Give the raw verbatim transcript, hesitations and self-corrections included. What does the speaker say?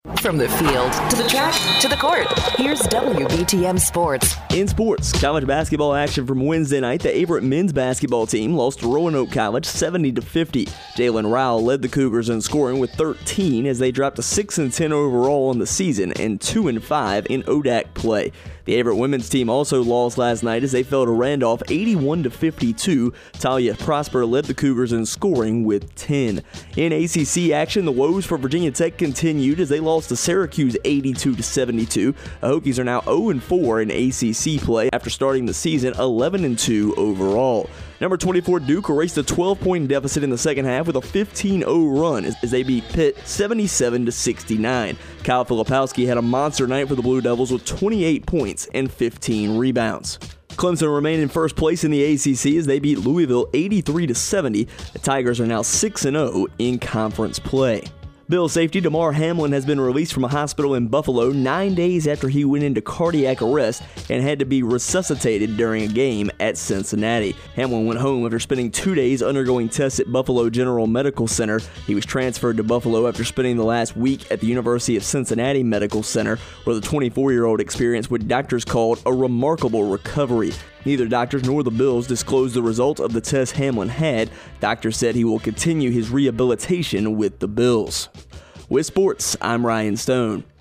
From the field to the track to the court, here's W B T M Sports. In sports, college basketball action from Wednesday night. The Averett men's basketball team lost to Roanoke College seventy to fifty. Jalen Rowell led the Cougars in scoring with thirteen as they dropped to six and ten overall on the season and two and five in O D A C play. The Averett women's team also lost last night as they fell to Randolph eighty-one to fifty-two. Talia Prosper led the Cougars in scoring with ten. In A C C action, the woes for Virginia Tech continued as they lost to Syracuse eighty-two to seventy-two. The Hokies are now oh and four in A C C play after starting the season eleven and two overall. Number twenty-four Duke erased a twelve-point deficit in the second half with a fifteen oh run as they beat Pitt seventy-seven to sixty-nine. Kyle Filipowski had a monster night for the Blue Devils with twenty-eight points and fifteen rebounds. Clemson remained in first place in the A C C as they beat Louisville eighty-three to seventy. The Tigers are now six and oh in conference play. Bills safety Damar Hamlin has been released from a hospital in Buffalo nine days after he went into cardiac arrest and had to be resuscitated during a game at Cincinnati. Hamlin went home after spending two days undergoing tests at Buffalo General Medical Center. He was transferred to Buffalo after spending the last week at the University of Cincinnati Medical Center, where the twenty-four-year-old experienced what doctors called a remarkable recovery. Neither doctors nor the Bills disclosed the result of the test Hamlin had. Doctors said he will continue his rehabilitation with the Bills. With sports, I'm Ryan Stone.